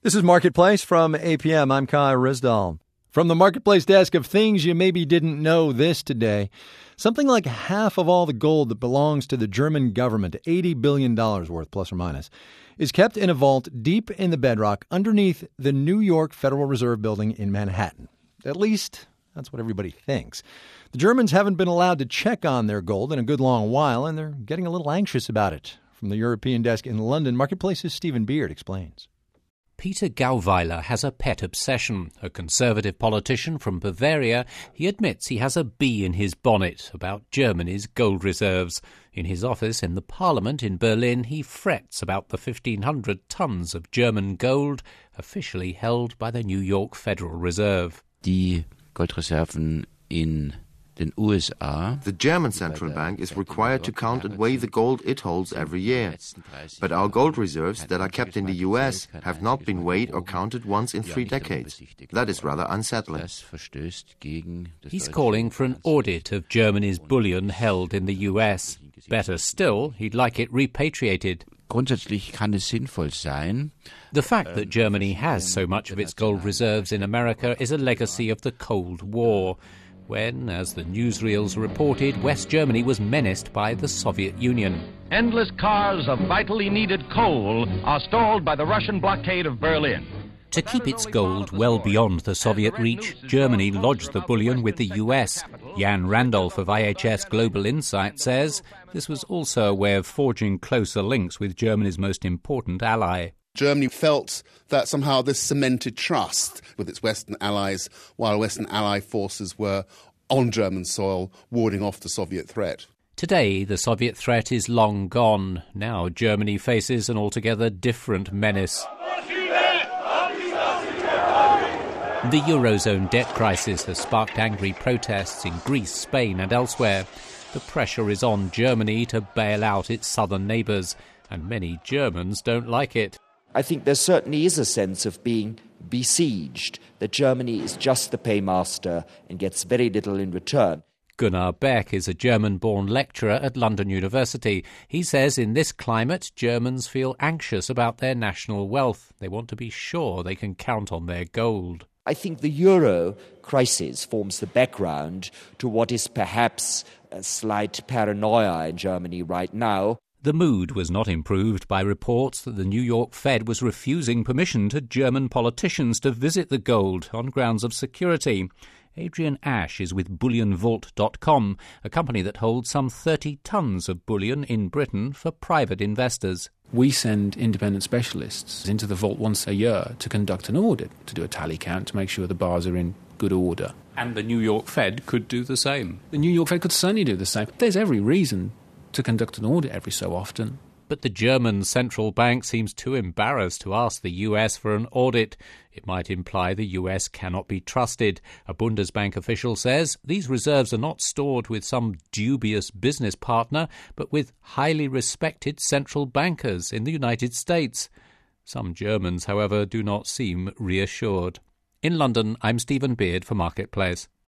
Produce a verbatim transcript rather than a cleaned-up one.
This is Marketplace from A P M. I'm Kai Risdal. From the Marketplace desk of things you maybe didn't know this today, something like half of all the gold that belongs to the German government, eighty billion dollars worth plus or minus, is kept in a vault deep in the bedrock underneath the New York Federal Reserve Building in Manhattan. At least, that's what everybody thinks. The Germans haven't been allowed to check on their gold in a good long while, and they're getting a little anxious about it. From the European desk in London, Marketplace's Stephen Beard explains. Peter Gauweiler has a pet obsession. A conservative politician from Bavaria, he admits he has a bee in his bonnet about Germany's gold reserves. In his office in the Parliament in Berlin, he frets about the fifteen hundred tons of German gold officially held by the New York Federal Reserve. Die Goldreserven in den U S A. The German central bank is required to count and weigh the gold it holds every year. But our gold reserves that are kept in the U S have not been weighed or counted once in three decades. That is rather unsettling. He's calling for an audit of Germany's bullion held in the U S. Better still, he'd like it repatriated. Grundsätzlich kann es sinnvoll sein. The fact that Germany has so much of its gold reserves in America is a legacy of the Cold War, when, as the newsreels reported, West Germany was menaced by the Soviet Union. Endless cars of vitally needed coal are stalled by the Russian blockade of Berlin. To keep its gold well beyond the Soviet reach, Germany lodged the bullion with the U S. Jan Randolph of I H S Global Insight says this was also a way of forging closer links with Germany's most important ally. Germany felt that somehow this cemented trust with its Western allies, while Western ally forces were on German soil, warding off the Soviet threat. Today, the Soviet threat is long gone. Now Germany faces an altogether different menace. The Eurozone debt crisis has sparked angry protests in Greece, Spain and elsewhere. The pressure is on Germany to bail out its southern neighbours, and many Germans don't like it. I think there certainly is a sense of being besieged, that Germany is just the paymaster and gets very little in return. Gunnar Beck is a German-born lecturer at London University. He says in this climate, Germans feel anxious about their national wealth. They want to be sure they can count on their gold. I think the euro crisis forms the background to what is perhaps a slight paranoia in Germany right now. The mood was not improved by reports that the New York Fed was refusing permission to German politicians to visit the gold on grounds of security. Adrian Ash is with bullion vault dot com, a company that holds some thirty tons of bullion in Britain for private investors. We send independent specialists into the vault once a year to conduct an audit, to do a tally count, to make sure the bars are in good order. And the New York Fed could do the same. The New York Fed could certainly do the same. There's every reason to conduct an audit every so often. But the German central bank seems too embarrassed to ask the U S for an audit. It might imply the U S cannot be trusted. A Bundesbank official says these reserves are not stored with some dubious business partner, but with highly respected central bankers in the United States. Some Germans, however, do not seem reassured. In London, I'm Stephen Beard for Marketplace.